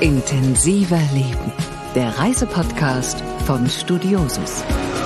Intensiver Leben, der Reisepodcast von Studiosus.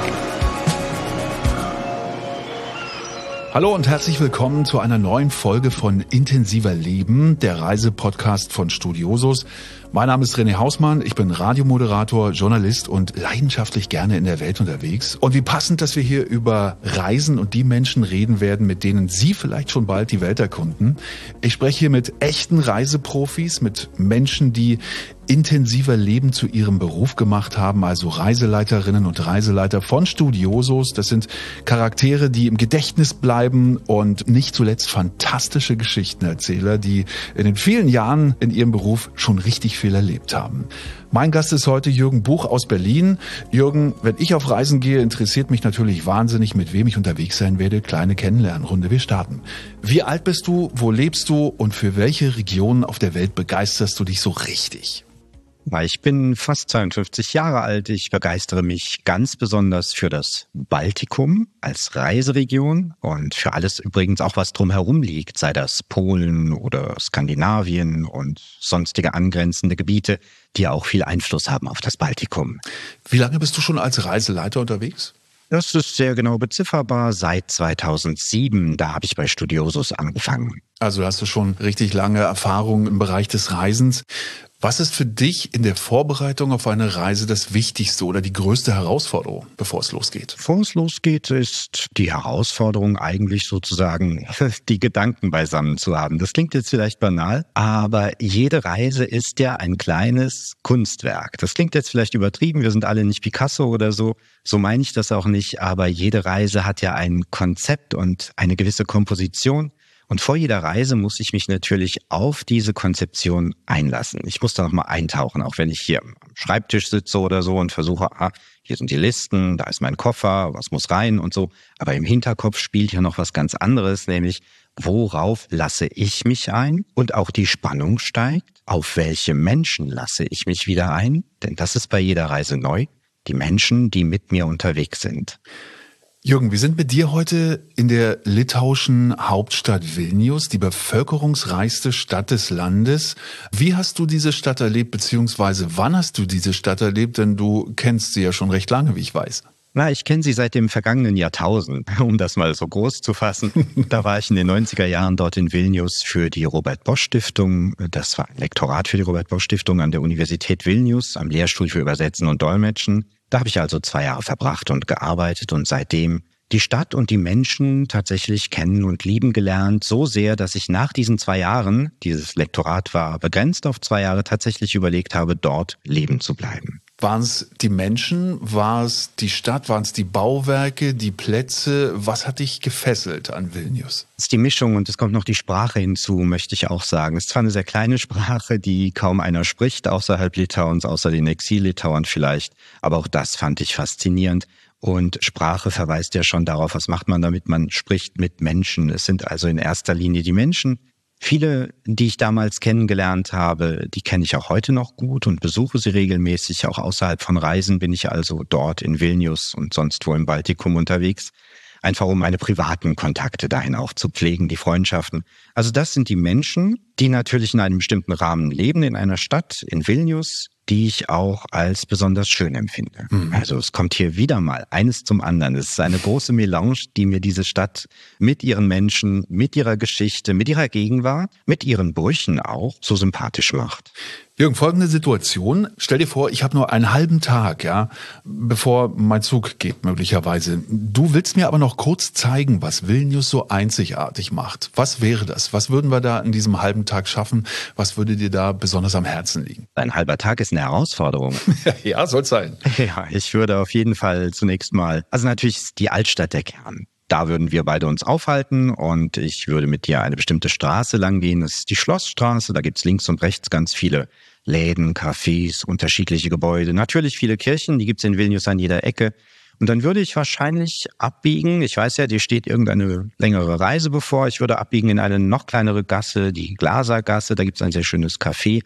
Hallo und herzlich willkommen zu einer neuen Folge von Intensiver Leben, der Reisepodcast von Studiosus. Mein Name ist René Hausmann, ich bin Radiomoderator, Journalist und leidenschaftlich gerne in der Welt unterwegs. Und wie passend, dass wir hier über Reisen und die Menschen reden werden, mit denen Sie vielleicht schon bald die Welt erkunden. Ich spreche hier mit echten Reiseprofis, mit Menschen, die intensiver Leben zu ihrem Beruf gemacht haben, also Reiseleiterinnen und Reiseleiter von Studiosus. Das sind Charaktere, die im Gedächtnis bleiben und nicht zuletzt fantastische Geschichtenerzähler, die in den vielen Jahren in ihrem Beruf schon richtig viel erlebt haben. Mein Gast ist heute Jürgen Buch aus Berlin. Jürgen, wenn ich auf Reisen gehe, interessiert mich natürlich wahnsinnig, mit wem ich unterwegs sein werde. Kleine Kennenlernrunde, wir starten. Wie alt bist du, wo lebst du und für welche Regionen auf der Welt begeisterst du dich so richtig? Ich bin fast 52 Jahre alt. Ich begeistere mich ganz besonders für das Baltikum als Reiseregion und für alles übrigens auch, was drumherum liegt, sei das Polen oder Skandinavien und sonstige angrenzende Gebiete, die auch viel Einfluss haben auf das Baltikum. Wie lange bist du schon als Reiseleiter unterwegs? Das ist sehr genau bezifferbar. Seit 2007, da habe ich bei Studiosus angefangen. Also hast du schon richtig lange Erfahrung im Bereich des Reisens. Was ist für dich in der Vorbereitung auf eine Reise das Wichtigste oder die größte Herausforderung, bevor es losgeht? Bevor es losgeht, ist die Herausforderung eigentlich sozusagen, die Gedanken beisammen zu haben. Das klingt jetzt vielleicht banal, aber jede Reise ist ja ein kleines Kunstwerk. Das klingt jetzt vielleicht übertrieben, wir sind alle nicht Picasso oder so. So meine ich das auch nicht, aber jede Reise hat ja ein Konzept und eine gewisse Komposition. Und vor jeder Reise muss ich mich natürlich auf diese Konzeption einlassen. Ich muss da nochmal eintauchen, auch wenn ich hier am Schreibtisch sitze oder so und versuche, hier sind die Listen, da ist mein Koffer, was muss rein und so. Aber im Hinterkopf spielt hier noch was ganz anderes, nämlich worauf lasse ich mich ein? Und auch die Spannung steigt. Auf welche Menschen lasse ich mich wieder ein? Denn das ist bei jeder Reise neu. Die Menschen, die mit mir unterwegs sind. Jürgen, wir sind mit dir heute in der litauischen Hauptstadt Vilnius, die bevölkerungsreichste Stadt des Landes. Wie hast du diese Stadt erlebt, beziehungsweise wann hast du diese Stadt erlebt? Denn du kennst sie ja schon recht lange, wie ich weiß. Ich kenne sie seit dem vergangenen Jahrtausend, um das mal so groß zu fassen. Da war ich in den 90er Jahren dort in Vilnius für die Robert-Bosch-Stiftung. Das war ein Lektorat für die Robert-Bosch-Stiftung an der Universität Vilnius, am Lehrstuhl für Übersetzen und Dolmetschen. Da habe ich also 2 Jahre verbracht und gearbeitet und seitdem die Stadt und die Menschen tatsächlich kennen und lieben gelernt, so sehr, dass ich nach diesen 2 Jahren, dieses Lektorat war begrenzt auf 2 Jahre, tatsächlich überlegt habe, dort leben zu bleiben. Waren es die Menschen, war es die Stadt, waren es die Bauwerke, die Plätze? Was hat dich gefesselt an Vilnius? Es ist die Mischung und es kommt noch die Sprache hinzu, möchte ich auch sagen. Es ist zwar eine sehr kleine Sprache, die kaum einer spricht, außerhalb Litauens, außer den Exil-Litauern vielleicht, aber auch das fand ich faszinierend. Und Sprache verweist ja schon darauf, was macht man damit? Man spricht mit Menschen. Es sind also in erster Linie die Menschen. Viele, die ich damals kennengelernt habe, die kenne ich auch heute noch gut und besuche sie regelmäßig. Auch außerhalb von Reisen bin ich also dort in Vilnius und sonst wo im Baltikum unterwegs. Einfach um meine privaten Kontakte dahin auch zu pflegen, die Freundschaften. Also das sind die Menschen, die natürlich in einem bestimmten Rahmen leben in einer Stadt, in Vilnius, die ich auch als besonders schön empfinde. Also es kommt hier wieder mal eines zum anderen. Es ist eine große Melange, die mir diese Stadt mit ihren Menschen, mit ihrer Geschichte, mit ihrer Gegenwart, mit ihren Brüchen auch so sympathisch macht. Jürgen, folgende Situation. Stell dir vor, ich habe nur einen halben Tag, bevor mein Zug geht möglicherweise. Du willst mir aber noch kurz zeigen, was Vilnius so einzigartig macht. Was wäre das? Was würden wir da in diesem halben Tag schaffen? Was würde dir da besonders am Herzen liegen? Ein halber Tag ist eine Herausforderung. Ja, soll's sein. Ja, ich würde auf jeden Fall zunächst mal, also natürlich ist die Altstadt der Kern. Da würden wir beide uns aufhalten und ich würde mit dir eine bestimmte Straße lang gehen. Das ist die Schlossstraße, da gibt's links und rechts ganz viele Läden, Cafés, unterschiedliche Gebäude. Natürlich viele Kirchen, die gibt's in Vilnius an jeder Ecke. Und dann würde ich wahrscheinlich abbiegen. Ich weiß ja, dir steht irgendeine längere Reise bevor. Ich würde abbiegen in eine noch kleinere Gasse, die Glasergasse. Da gibt's ein sehr schönes Café.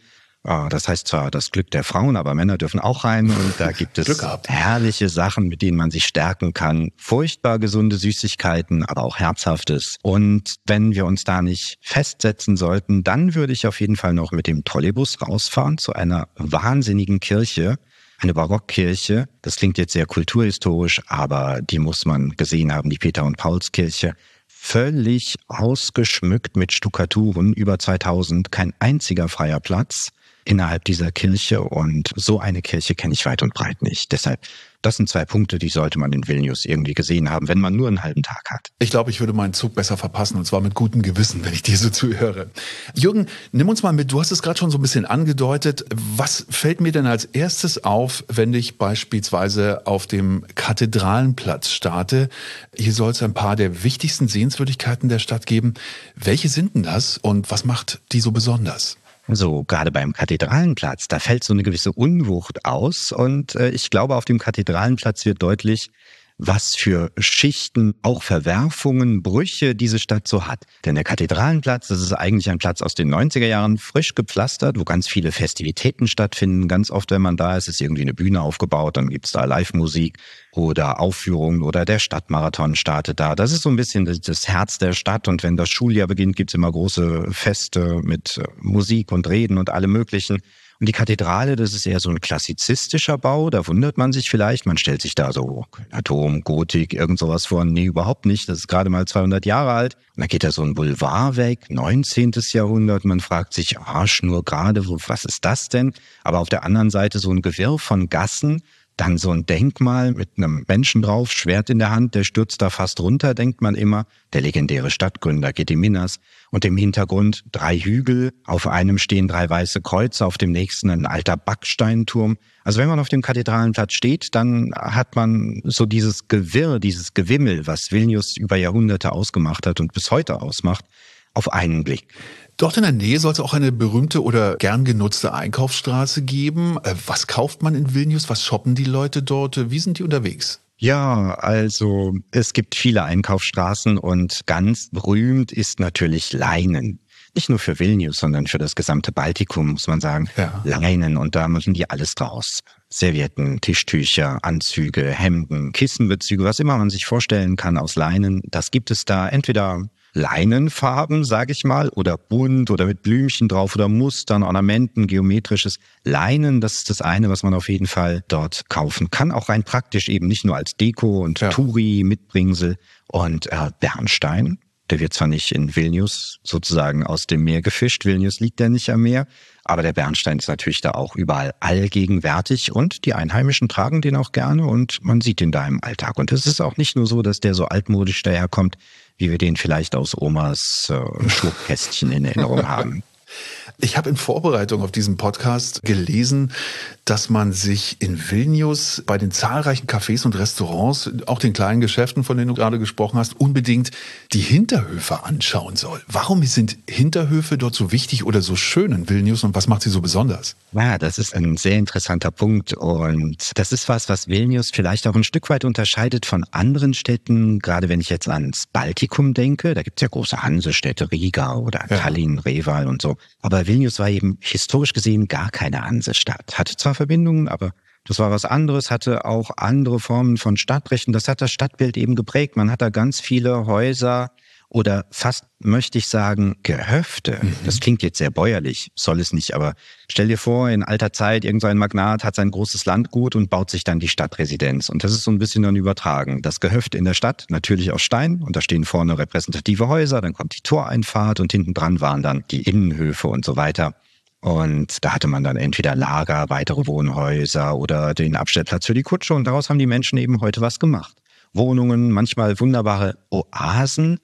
Das heißt zwar das Glück der Frauen, aber Männer dürfen auch rein und da gibt es herrliche Sachen, mit denen man sich stärken kann. Furchtbar gesunde Süßigkeiten, aber auch Herzhaftes. Und wenn wir uns da nicht festsetzen sollten, dann würde ich auf jeden Fall noch mit dem Trolleybus rausfahren zu einer wahnsinnigen Kirche. Eine Barockkirche, das klingt jetzt sehr kulturhistorisch, aber die muss man gesehen haben, die Peter- und Paulskirche. Völlig ausgeschmückt mit Stuckaturen, über 2000, kein einziger freier Platz innerhalb dieser Kirche und so eine Kirche kenne ich weit und breit nicht. Deshalb, das sind 2 Punkte, die sollte man in Vilnius irgendwie gesehen haben, wenn man nur einen halben Tag hat. Ich glaube, ich würde meinen Zug besser verpassen und zwar mit gutem Gewissen, wenn ich dir so zuhöre. Jürgen, nimm uns mal mit, du hast es gerade schon so ein bisschen angedeutet. Was fällt mir denn als erstes auf, wenn ich beispielsweise auf dem Kathedralenplatz starte? Hier soll es ein paar der wichtigsten Sehenswürdigkeiten der Stadt geben. Welche sind denn das und was macht die so besonders? So, gerade beim Kathedralenplatz, da fällt so eine gewisse Unwucht aus und ich glaube, auf dem Kathedralenplatz wird deutlich, was für Schichten, auch Verwerfungen, Brüche diese Stadt so hat. Denn der Kathedralenplatz, das ist eigentlich ein Platz aus den 90er Jahren, frisch gepflastert, wo ganz viele Festivitäten stattfinden. Ganz oft, wenn man da ist irgendwie eine Bühne aufgebaut, dann gibt's da Live-Musik oder Aufführungen oder der Stadtmarathon startet da. Das ist so ein bisschen das Herz der Stadt und wenn das Schuljahr beginnt, gibt's immer große Feste mit Musik und Reden und allem Möglichen. Und die Kathedrale, das ist eher so ein klassizistischer Bau, da wundert man sich vielleicht, man stellt sich da so Atom, Gotik, irgend sowas vor. Nee, überhaupt nicht, das ist gerade mal 200 Jahre alt. Und dann geht da so ein Boulevard weg, 19. Jahrhundert, man fragt sich, schnurgerade, was ist das denn? Aber auf der anderen Seite so ein Gewirr von Gassen, dann so ein Denkmal mit einem Menschen drauf, Schwert in der Hand, der stürzt da fast runter, denkt man immer. Der legendäre Stadtgründer Gediminas. Und im Hintergrund 3 Hügel, auf einem stehen 3 weiße Kreuze, auf dem nächsten ein alter Backsteinturm. Also wenn man auf dem Kathedralenplatz steht, dann hat man so dieses Gewirr, dieses Gewimmel, was Vilnius über Jahrhunderte ausgemacht hat und bis heute ausmacht, auf einen Blick. Dort in der Nähe soll es auch eine berühmte oder gern genutzte Einkaufsstraße geben. Was kauft man in Vilnius? Was shoppen die Leute dort? Wie sind die unterwegs? Ja, also es gibt viele Einkaufsstraßen und ganz berühmt ist natürlich Leinen. Nicht nur für Vilnius, sondern für das gesamte Baltikum, muss man sagen. Ja. Leinen und da müssen die alles draus. Servietten, Tischtücher, Anzüge, Hemden, Kissenbezüge, was immer man sich vorstellen kann aus Leinen, das gibt es da entweder Leinenfarben, sage ich mal, oder bunt oder mit Blümchen drauf oder Mustern, Ornamenten, geometrisches Leinen. Das ist das eine, was man auf jeden Fall dort kaufen kann. Auch rein praktisch eben nicht nur als Deko und Touri, Mitbringsel und Bernstein. Der wird zwar nicht in Vilnius sozusagen aus dem Meer gefischt, Vilnius liegt ja nicht am Meer, aber der Bernstein ist natürlich da auch überall allgegenwärtig und die Einheimischen tragen den auch gerne und man sieht den da im Alltag. Und es ist auch nicht nur so, dass der so altmodisch daherkommt, wie wir den vielleicht aus Omas Schmuckkästchen in Erinnerung haben. Ich habe in Vorbereitung auf diesen Podcast gelesen, dass man sich in Vilnius bei den zahlreichen Cafés und Restaurants, auch den kleinen Geschäften, von denen du gerade gesprochen hast, unbedingt die Hinterhöfe anschauen soll. Warum sind Hinterhöfe dort so wichtig oder so schön in Vilnius und was macht sie so besonders? Ja, das ist ein sehr interessanter Punkt und das ist was Vilnius vielleicht auch ein Stück weit unterscheidet von anderen Städten, gerade wenn ich jetzt ans Baltikum denke, da gibt es ja große Hansestädte, Riga oder Tallinn, Reval und so. Aber Vilnius war eben historisch gesehen gar keine Hansestadt. Hatte zwar Verbindungen, aber das war was anderes, hatte auch andere Formen von Stadtrechten. Das hat das Stadtbild eben geprägt. Man hat da ganz viele Häuser oder fast, möchte ich sagen, Gehöfte. Das klingt jetzt sehr bäuerlich, soll es nicht, aber stell dir vor, in alter Zeit, irgend so ein Magnat hat sein großes Landgut und baut sich dann die Stadtresidenz. Und das ist so ein bisschen dann übertragen. Das Gehöft in der Stadt, natürlich aus Stein, und da stehen vorne repräsentative Häuser, dann kommt die Toreinfahrt und hinten dran waren dann die Innenhöfe und so weiter. Und da hatte man dann entweder Lager, weitere Wohnhäuser oder den Abstellplatz für die Kutsche und daraus haben die Menschen eben heute was gemacht. Wohnungen, manchmal wunderbare Oasen,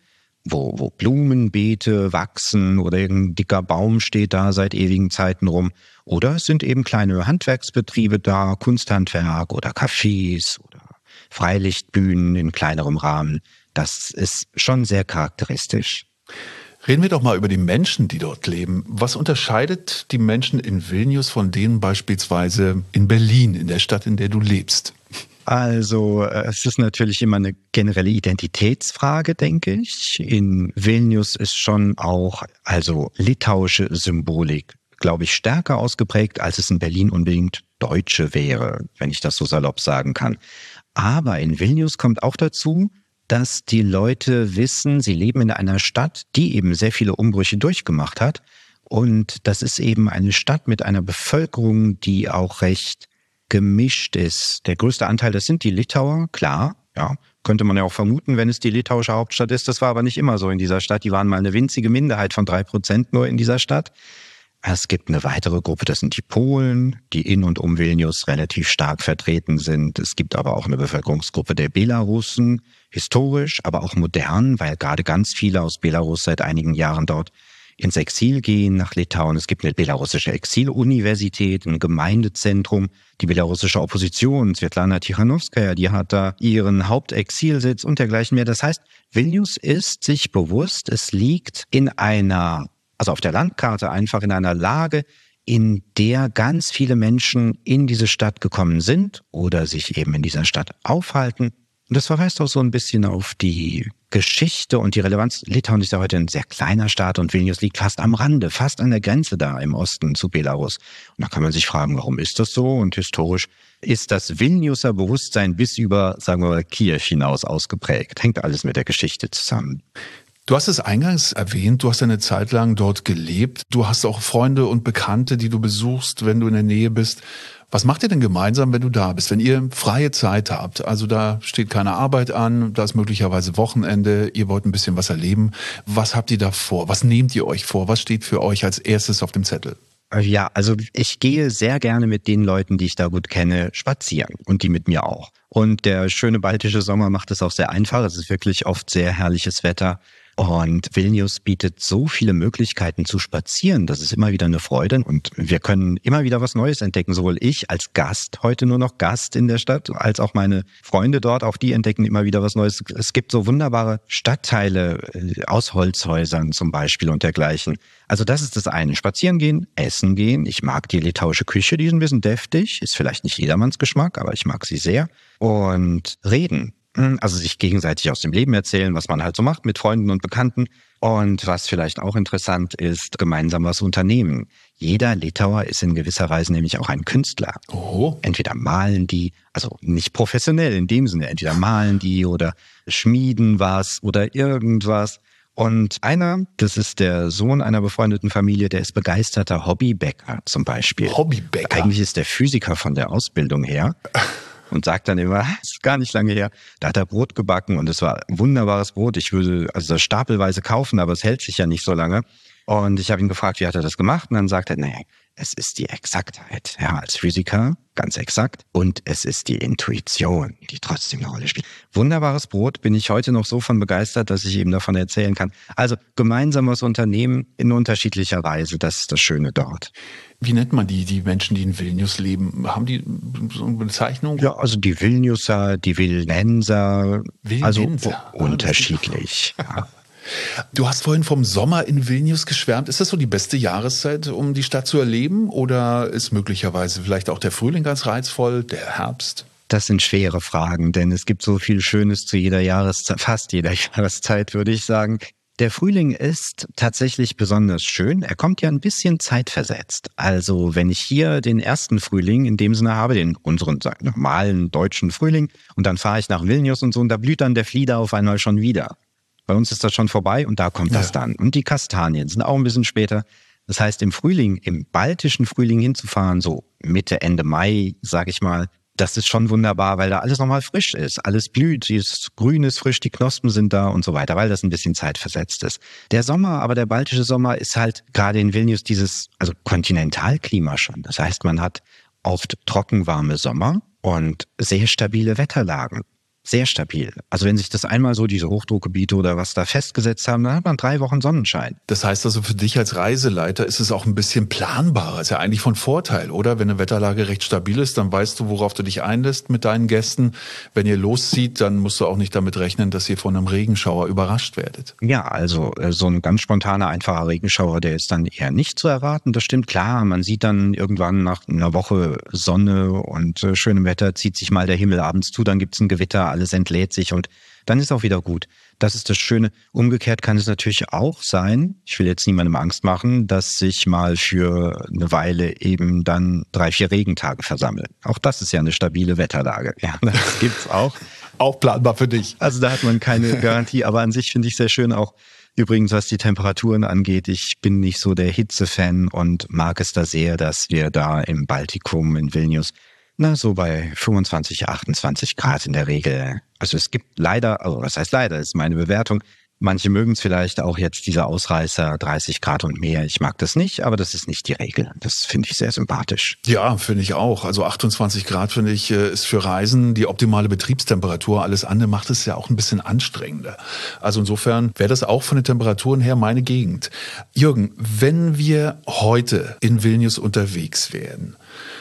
wo Blumenbeete wachsen oder irgendein dicker Baum steht da seit ewigen Zeiten rum. Oder es sind eben kleine Handwerksbetriebe da, Kunsthandwerk oder Cafés oder Freilichtbühnen in kleinerem Rahmen. Das ist schon sehr charakteristisch. Reden wir doch mal über die Menschen, die dort leben. Was unterscheidet die Menschen in Vilnius von denen beispielsweise in Berlin, in der Stadt, in der du lebst? Also es ist natürlich immer eine generelle Identitätsfrage, denke ich. In Vilnius ist schon auch litauische Symbolik glaube ich, stärker ausgeprägt, als es in Berlin unbedingt Deutsche wäre, wenn ich das so salopp sagen kann. Aber in Vilnius kommt auch dazu, dass die Leute wissen, sie leben in einer Stadt, die eben sehr viele Umbrüche durchgemacht hat. Und das ist eben eine Stadt mit einer Bevölkerung, die auch recht gemischt ist. Der größte Anteil, das sind die Litauer, klar, ja, könnte man ja auch vermuten, wenn es die litauische Hauptstadt ist. Das war aber nicht immer so in dieser Stadt. Die waren mal eine winzige Minderheit von 3% nur in dieser Stadt. Es gibt eine weitere Gruppe, das sind die Polen, die in und um Vilnius relativ stark vertreten sind. Es gibt aber auch eine Bevölkerungsgruppe der Belarussen, historisch, aber auch modern, weil gerade ganz viele aus Belarus seit einigen Jahren dort ins Exil gehen nach Litauen. Es gibt eine belarussische Exiluniversität, ein Gemeindezentrum, die belarussische Opposition, Svetlana Tichanowskaja, die hat da ihren Hauptexilsitz und dergleichen mehr. Das heißt, Vilnius ist sich bewusst, es liegt in einer, also auf der Landkarte einfach in einer Lage, in der ganz viele Menschen in diese Stadt gekommen sind oder sich eben in dieser Stadt aufhalten. Und das verweist auch so ein bisschen auf die Geschichte und die Relevanz. Litauen ist ja heute ein sehr kleiner Staat und Vilnius liegt fast am Rande, fast an der Grenze da im Osten zu Belarus. Und da kann man sich fragen, warum ist das so? Und historisch ist das Vilniuser Bewusstsein bis über, sagen wir mal, Kiew hinaus ausgeprägt. Hängt alles mit der Geschichte zusammen. Du hast es eingangs erwähnt, du hast eine Zeit lang dort gelebt. Du hast auch Freunde und Bekannte, die du besuchst, wenn du in der Nähe bist. Was macht ihr denn gemeinsam, wenn du da bist, wenn ihr freie Zeit habt? Also da steht keine Arbeit an, da ist möglicherweise Wochenende, ihr wollt ein bisschen was erleben. Was habt ihr da vor? Was nehmt ihr euch vor? Was steht für euch als erstes auf dem Zettel? Ja, also ich gehe sehr gerne mit den Leuten, die ich da gut kenne, spazieren und die mit mir auch. Und der schöne baltische Sommer macht es auch sehr einfach. Es ist wirklich oft sehr herrliches Wetter. Und Vilnius bietet so viele Möglichkeiten zu spazieren, das ist immer wieder eine Freude und wir können immer wieder was Neues entdecken, sowohl ich als Gast, heute nur noch Gast in der Stadt, als auch meine Freunde dort, auch die entdecken immer wieder was Neues. Es gibt so wunderbare Stadtteile aus Holzhäusern zum Beispiel und dergleichen. Also das ist das eine, spazieren gehen, essen gehen. Ich mag die litauische Küche, die ist ein bisschen deftig, ist vielleicht nicht jedermanns Geschmack, aber ich mag sie sehr. Und reden. Also sich gegenseitig aus dem Leben erzählen, was man halt so macht mit Freunden und Bekannten. Und was vielleicht auch interessant ist, gemeinsam was unternehmen. Jeder Litauer ist in gewisser Weise nämlich auch ein Künstler. Oh. Entweder malen die, also nicht professionell in dem Sinne, entweder malen die oder schmieden was oder irgendwas. Und einer, das ist der Sohn einer befreundeten Familie, der ist begeisterter Hobbybäcker zum Beispiel. Hobbybäcker? Eigentlich ist der Physiker von der Ausbildung her. Und sagt dann immer, das ist gar nicht lange her, da hat er Brot gebacken und es war ein wunderbares Brot. Ich würde also das stapelweise kaufen, aber es hält sich ja nicht so lange. Und ich habe ihn gefragt, wie hat er das gemacht? Und dann sagt er, nee, es ist die Exaktheit. Ja, als Physiker, ganz exakt. Und es ist die Intuition, die trotzdem eine Rolle spielt. Wunderbares Brot, bin ich heute noch so von begeistert, dass ich eben davon erzählen kann. Also gemeinsam was unternehmen in unterschiedlicher Weise, das ist das Schöne dort. Wie nennt man die Menschen, die in Vilnius leben? Haben die so eine Bezeichnung? Ja, also die Vilniuser, die Vilnenser, also unterschiedlich. Ja. Du hast vorhin vom Sommer in Vilnius geschwärmt. Ist das so die beste Jahreszeit, um die Stadt zu erleben? Oder ist möglicherweise vielleicht auch der Frühling ganz reizvoll, der Herbst? Das sind schwere Fragen, denn es gibt so viel Schönes zu jeder Jahreszeit, fast jeder Jahreszeit, würde ich sagen. Der Frühling ist tatsächlich besonders schön. Er kommt ja ein bisschen zeitversetzt. Also wenn ich hier den ersten Frühling in dem Sinne habe, den unseren normalen deutschen Frühling, und dann fahre ich nach Vilnius und so, und da blüht dann der Flieder auf einmal schon wieder. Bei uns ist das schon vorbei und da kommt das dann. Und die Kastanien sind auch ein bisschen später. Das heißt, im Frühling, im baltischen Frühling hinzufahren, so Mitte, Ende Mai, sag ich mal, das ist schon wunderbar, weil da alles nochmal frisch ist. Alles blüht, dieses Grün ist frisch, die Knospen sind da und so weiter, weil das ein bisschen zeitversetzt ist. Der Sommer, aber der baltische Sommer ist halt gerade in Vilnius dieses, also Kontinentalklima schon. Das heißt, man hat oft trockenwarme Sommer und sehr stabile Wetterlagen. Sehr stabil. Also wenn sich das einmal so diese Hochdruckgebiete oder was da festgesetzt haben, dann hat man 3 Wochen Sonnenschein. Das heißt also für dich als Reiseleiter ist es auch ein bisschen planbarer. Ist ja eigentlich von Vorteil, oder? Wenn eine Wetterlage recht stabil ist, dann weißt du, worauf du dich einlässt mit deinen Gästen. Wenn ihr loszieht, dann musst du auch nicht damit rechnen, dass ihr von einem Regenschauer überrascht werdet. Ja, also so ein ganz spontaner, einfacher Regenschauer, der ist dann eher nicht zu erwarten. Das stimmt, klar. Man sieht dann irgendwann nach einer Woche Sonne und schönem Wetter zieht sich mal der Himmel abends zu, dann gibt's ein Gewitter, alles entlädt sich und dann ist auch wieder gut. Das ist das Schöne. Umgekehrt kann es natürlich auch sein, ich will jetzt niemandem Angst machen, dass sich mal für eine Weile eben dann 3-4 Regentage versammeln. Auch das ist ja eine stabile Wetterlage. Ja, das gibt's auch. Auch planbar für dich. Also da hat man keine Garantie, aber an sich finde ich sehr schön auch, übrigens, was die Temperaturen angeht. Ich bin nicht so der Hitze-Fan und mag es da sehr, dass wir da im Baltikum in Vilnius so bei 25, 28 Grad in der Regel. Also es gibt leider, also was heißt leider, ist meine Bewertung. Manche mögen es vielleicht auch jetzt, diese Ausreißer, 30 Grad und mehr. Ich mag das nicht, aber das ist nicht die Regel. Das finde ich sehr sympathisch. Ja, finde ich auch. Also 28 Grad, finde ich, ist für Reisen die optimale Betriebstemperatur. Alles andere macht es ja auch ein bisschen anstrengender. Also insofern wäre das auch von den Temperaturen her meine Gegend. Jürgen, wenn wir heute in Vilnius unterwegs wären,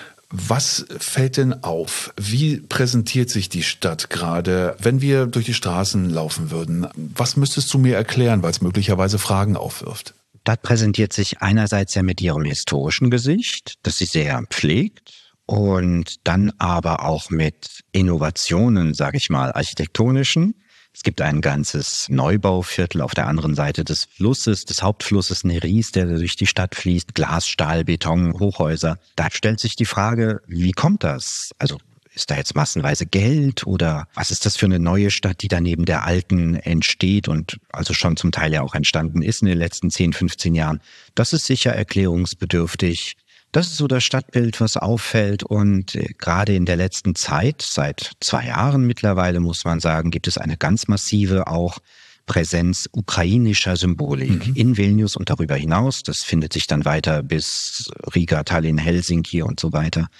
was fällt denn auf? Wie präsentiert sich die Stadt gerade, wenn wir durch die Straßen laufen würden? Was müsstest du mir erklären, weil es möglicherweise Fragen aufwirft? Stadt präsentiert sich einerseits ja mit ihrem historischen Gesicht, das sie sehr pflegt, und dann aber auch mit Innovationen, sage ich mal, architektonischen. Es gibt ein ganzes Neubauviertel auf der anderen Seite des Flusses, des Hauptflusses Neris, der durch die Stadt fließt. Glas, Stahl, Beton, Hochhäuser. Da stellt sich die Frage, wie kommt das? Also ist da jetzt massenweise Geld oder was ist das für eine neue Stadt, die da neben der alten entsteht und also schon zum Teil ja auch entstanden ist in den letzten 10, 15 Jahren? Das ist sicher erklärungsbedürftig. Das ist so das Stadtbild, was auffällt, und gerade in der letzten Zeit, seit 2 Jahren mittlerweile, muss man sagen, gibt es eine ganz massive auch Präsenz ukrainischer Symbolik in Vilnius und darüber hinaus. Das findet sich dann weiter bis Riga, Tallinn, Helsinki und so weiter.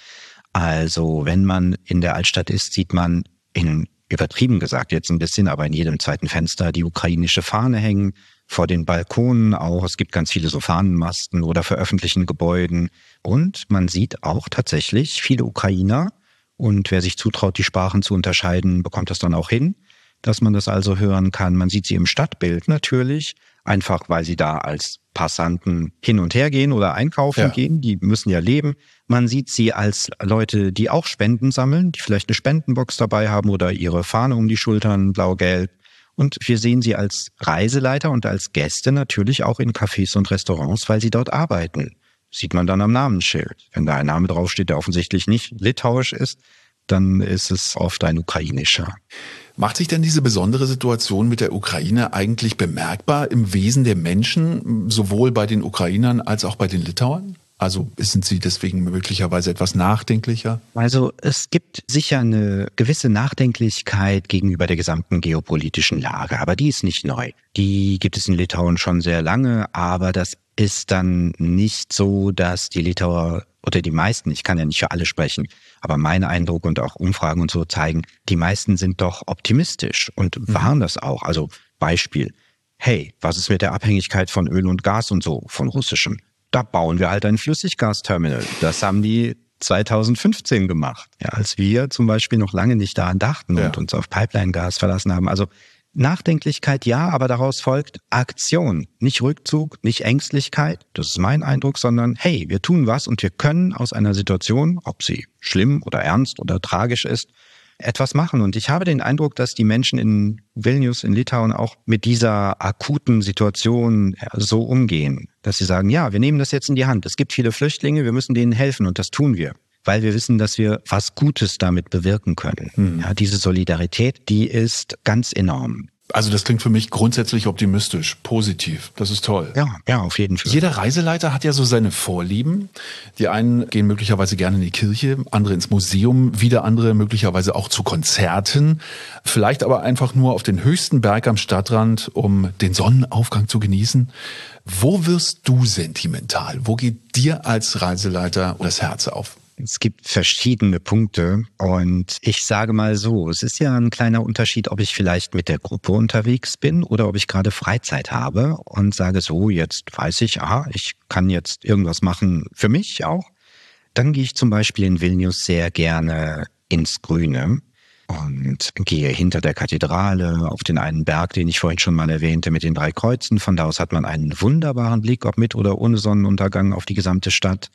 Also wenn man in der Altstadt ist, sieht man übertrieben gesagt jetzt ein bisschen, aber in jedem zweiten Fenster die ukrainische Fahne hängen, vor den Balkonen auch. Es gibt ganz viele so Fahnenmasten oder vor öffentlichen Gebäuden. Und man sieht auch tatsächlich viele Ukrainer. Und wer sich zutraut, die Sprachen zu unterscheiden, bekommt das dann auch hin, dass man das also hören kann. Man sieht sie im Stadtbild natürlich, einfach weil sie da als Passanten hin und her gehen oder einkaufen gehen. Die müssen ja leben. Man sieht sie als Leute, die auch Spenden sammeln, die vielleicht eine Spendenbox dabei haben oder ihre Fahne um die Schultern, blau-gelb. Und wir sehen sie als Reiseleiter und als Gäste natürlich auch in Cafés und Restaurants, weil sie dort arbeiten. Sieht man dann am Namensschild. Wenn da ein Name draufsteht, der offensichtlich nicht litauisch ist, dann ist es oft ein ukrainischer. Macht sich denn diese besondere Situation mit der Ukraine eigentlich bemerkbar im Wesen der Menschen, sowohl bei den Ukrainern als auch bei den Litauern? Also sind Sie deswegen möglicherweise etwas nachdenklicher? Also es gibt sicher eine gewisse Nachdenklichkeit gegenüber der gesamten geopolitischen Lage, aber die ist nicht neu. Die gibt es in Litauen schon sehr lange, aber das ist dann nicht so, dass die Litauer oder die meisten, ich kann ja nicht für alle sprechen, aber mein Eindruck und auch Umfragen und so zeigen, die meisten sind doch optimistisch und waren das auch. Also Beispiel, hey, was ist mit der Abhängigkeit von Öl und Gas und so, von russischem? Da bauen wir halt ein Flüssiggasterminal. Das haben die 2015 gemacht, ja, als wir zum Beispiel noch lange nicht daran dachten und uns auf Pipeline-Gas verlassen haben. Also Nachdenklichkeit ja, aber daraus folgt Aktion. Nicht Rückzug, nicht Ängstlichkeit, das ist mein Eindruck, sondern hey, wir tun was und wir können aus einer Situation, ob sie schlimm oder ernst oder tragisch ist, etwas machen. Und ich habe den Eindruck, dass die Menschen in Vilnius, in Litauen auch mit dieser akuten Situation so umgehen, dass sie sagen, ja, wir nehmen das jetzt in die Hand. Es gibt viele Flüchtlinge, wir müssen denen helfen und das tun wir, weil wir wissen, dass wir was Gutes damit bewirken können. Ja, diese Solidarität, die ist ganz enorm. Also das klingt für mich grundsätzlich optimistisch, positiv. Das ist toll. Ja, auf jeden Fall. Jeder Reiseleiter hat ja so seine Vorlieben. Die einen gehen möglicherweise gerne in die Kirche, andere ins Museum, wieder andere möglicherweise auch zu Konzerten. Vielleicht aber einfach nur auf den höchsten Berg am Stadtrand, um den Sonnenaufgang zu genießen. Wo wirst du sentimental? Wo geht dir als Reiseleiter das Herz auf? Es gibt verschiedene Punkte und ich sage mal so, es ist ja ein kleiner Unterschied, ob ich vielleicht mit der Gruppe unterwegs bin oder ob ich gerade Freizeit habe und sage so, jetzt weiß ich, ich kann jetzt irgendwas machen für mich auch. Dann gehe ich zum Beispiel in Vilnius sehr gerne ins Grüne und gehe hinter der Kathedrale auf den einen Berg, den ich vorhin schon mal erwähnte, mit den 3 Kreuzen. Von da aus hat man einen wunderbaren Blick, ob mit oder ohne Sonnenuntergang, auf die gesamte Stadt.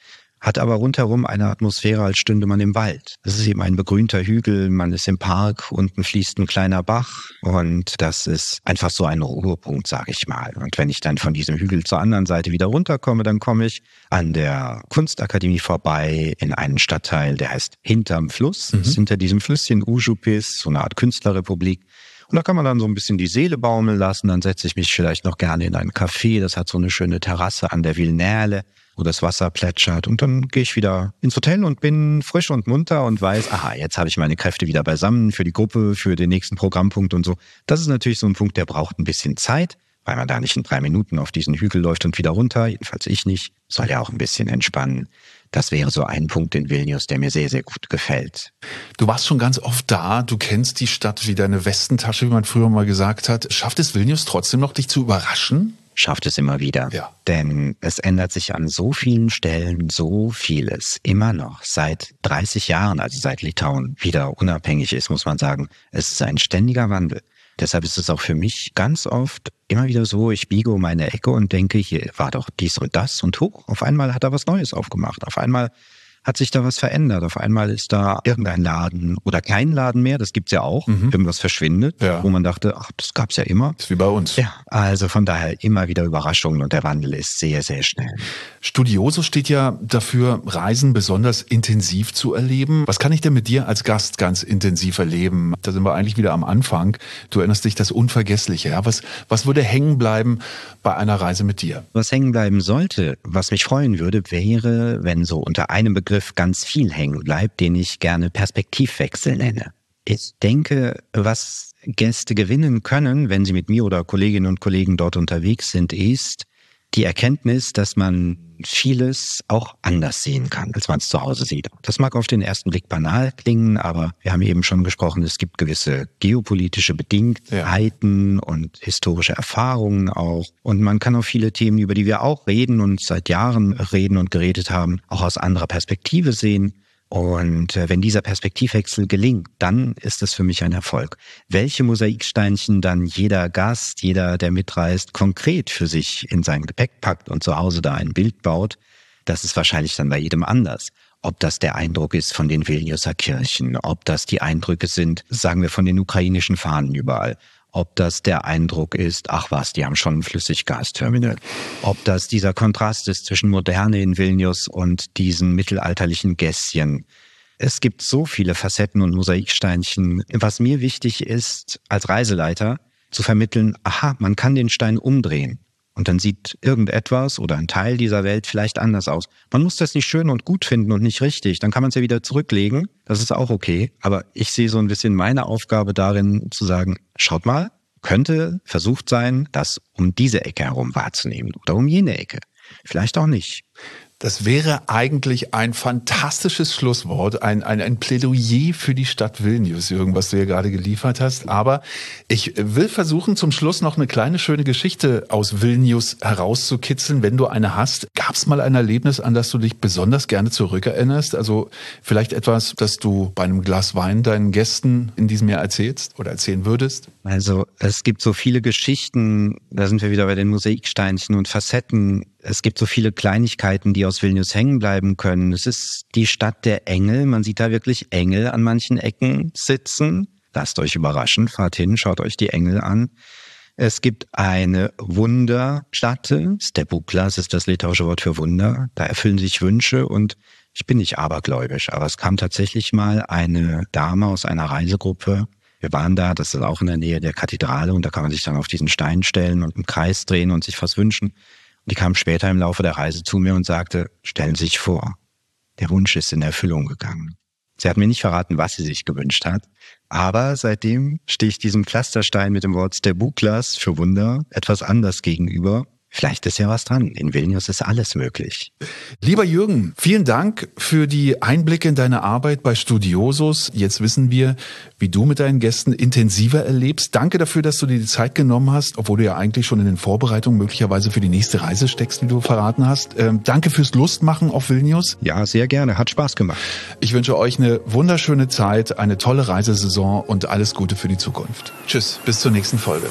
hat aber rundherum eine Atmosphäre, als stünde man im Wald. Es ist eben ein begrünter Hügel, man ist im Park, unten fließt ein kleiner Bach und das ist einfach so ein Ruhepunkt, sage ich mal. Und wenn ich dann von diesem Hügel zur anderen Seite wieder runterkomme, dann komme ich an der Kunstakademie vorbei in einen Stadtteil, der heißt Hinterm Fluss. Das ist hinter diesem Flüsschen Ujupis, so eine Art Künstlerrepublik. Und da kann man dann so ein bisschen die Seele baumeln lassen. Dann setze ich mich vielleicht noch gerne in ein Café. Das hat so eine schöne Terrasse an der Villenelle, wo das Wasser plätschert. Und dann gehe ich wieder ins Hotel und bin frisch und munter und weiß, aha, jetzt habe ich meine Kräfte wieder beisammen für die Gruppe, für den nächsten Programmpunkt und so. Das ist natürlich so ein Punkt, der braucht ein bisschen Zeit, weil man da nicht in 3 Minuten auf diesen Hügel läuft und wieder runter. Jedenfalls ich nicht. Soll ja auch ein bisschen entspannen. Das wäre so ein Punkt in Vilnius, der mir sehr, sehr gut gefällt. Du warst schon ganz oft da, du kennst die Stadt wie deine Westentasche, wie man früher mal gesagt hat. Schafft es Vilnius trotzdem noch, dich zu überraschen? Schafft es immer wieder. Ja. Denn es ändert sich an so vielen Stellen so vieles. Immer noch. Seit 30 Jahren, also seit Litauen wieder unabhängig ist, muss man sagen. Es ist ein ständiger Wandel. Deshalb ist es auch für mich ganz oft immer wieder so, ich biege um eine Ecke und denke, hier war doch dies und das und hoch. Auf einmal hat er was Neues aufgemacht. Auf einmal hat sich da was verändert. Auf einmal ist da irgendein Laden oder kein Laden mehr, das gibt's ja auch, irgendwas verschwindet, wo man dachte, ach, das gab's ja immer. Das ist wie bei uns. Ja, also von daher immer wieder Überraschungen und der Wandel ist sehr, sehr schnell. Studiosus steht ja dafür, Reisen besonders intensiv zu erleben. Was kann ich denn mit dir als Gast ganz intensiv erleben? Da sind wir eigentlich wieder am Anfang. Du erinnerst dich das Unvergessliche. Ja? Was würde hängen bleiben bei einer Reise mit dir? Was hängen bleiben sollte, was mich freuen würde, wäre, wenn so unter einem Begriff ganz viel hängen bleibt, den ich gerne Perspektivwechsel nenne. Ich denke, was Gäste gewinnen können, wenn sie mit mir oder Kolleginnen und Kollegen dort unterwegs sind, ist die Erkenntnis, dass man vieles auch anders sehen kann, als man es zu Hause sieht. Das mag auf den ersten Blick banal klingen, aber wir haben eben schon gesprochen, es gibt gewisse geopolitische Bedingtheiten und historische Erfahrungen auch. Und man kann auf viele Themen, über die wir auch reden und seit Jahren reden und geredet haben, auch aus anderer Perspektive sehen. Und wenn dieser Perspektivwechsel gelingt, dann ist es für mich ein Erfolg. Welche Mosaiksteinchen dann jeder Gast, jeder, der mitreist, konkret für sich in sein Gepäck packt und zu Hause da ein Bild baut, das ist wahrscheinlich dann bei jedem anders. Ob das der Eindruck ist von den Vilniuser Kirchen, ob das die Eindrücke sind, sagen wir, von den ukrainischen Fahnen überall. Ob das der Eindruck ist, ach was, die haben schon ein Flüssiggasterminal. Ob das dieser Kontrast ist zwischen Moderne in Vilnius und diesen mittelalterlichen Gässchen. Es gibt so viele Facetten und Mosaiksteinchen. Was mir wichtig ist, als Reiseleiter zu vermitteln, aha, man kann den Stein umdrehen. Und dann sieht irgendetwas oder ein Teil dieser Welt vielleicht anders aus. Man muss das nicht schön und gut finden und nicht richtig. Dann kann man es ja wieder zurücklegen. Das ist auch okay. Aber ich sehe so ein bisschen meine Aufgabe darin, zu sagen, schaut mal, könnte versucht sein, das um diese Ecke herum wahrzunehmen oder um jene Ecke. Vielleicht auch nicht. Das wäre eigentlich ein fantastisches Schlusswort, ein Plädoyer für die Stadt Vilnius, Jürgen, was du hier gerade geliefert hast. Aber ich will versuchen, zum Schluss noch eine kleine schöne Geschichte aus Vilnius herauszukitzeln, wenn du eine hast. Gab es mal ein Erlebnis, an das du dich besonders gerne zurückerinnerst? Also vielleicht etwas, das du bei einem Glas Wein deinen Gästen in diesem Jahr erzählst oder erzählen würdest? Also es gibt so viele Geschichten, da sind wir wieder bei den Mosaiksteinchen und Facetten. Es gibt so viele Kleinigkeiten, die aus Vilnius hängen bleiben können. Es ist die Stadt der Engel. Man sieht da wirklich Engel an manchen Ecken sitzen. Lasst euch überraschen, fahrt hin, schaut euch die Engel an. Es gibt eine Wunderstatte. Stebuklas ist das litauische Wort für Wunder. Da erfüllen sich Wünsche und ich bin nicht abergläubisch, aber es kam tatsächlich mal eine Dame aus einer Reisegruppe. Wir waren da, das ist auch in der Nähe der Kathedrale und da kann man sich dann auf diesen Stein stellen und im Kreis drehen und sich was wünschen. Und die kam später im Laufe der Reise zu mir und sagte, stellen Sie sich vor, der Wunsch ist in Erfüllung gegangen. Sie hat mir nicht verraten, was sie sich gewünscht hat, aber seitdem stehe ich diesem Pflasterstein mit dem Wort Stebuklas für Wunder etwas anders gegenüber. Vielleicht ist ja was dran. In Vilnius ist alles möglich. Lieber Jürgen, vielen Dank für die Einblicke in deine Arbeit bei Studiosus. Jetzt wissen wir, wie du mit deinen Gästen intensiver erlebst. Danke dafür, dass du dir die Zeit genommen hast, obwohl du ja eigentlich schon in den Vorbereitungen möglicherweise für die nächste Reise steckst, wie du verraten hast. Danke fürs Lustmachen auf Vilnius. Ja, sehr gerne. Hat Spaß gemacht. Ich wünsche euch eine wunderschöne Zeit, eine tolle Reisesaison und alles Gute für die Zukunft. Tschüss, bis zur nächsten Folge.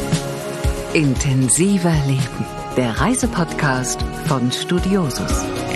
Intensiver Leben, der Reisepodcast von Studiosus.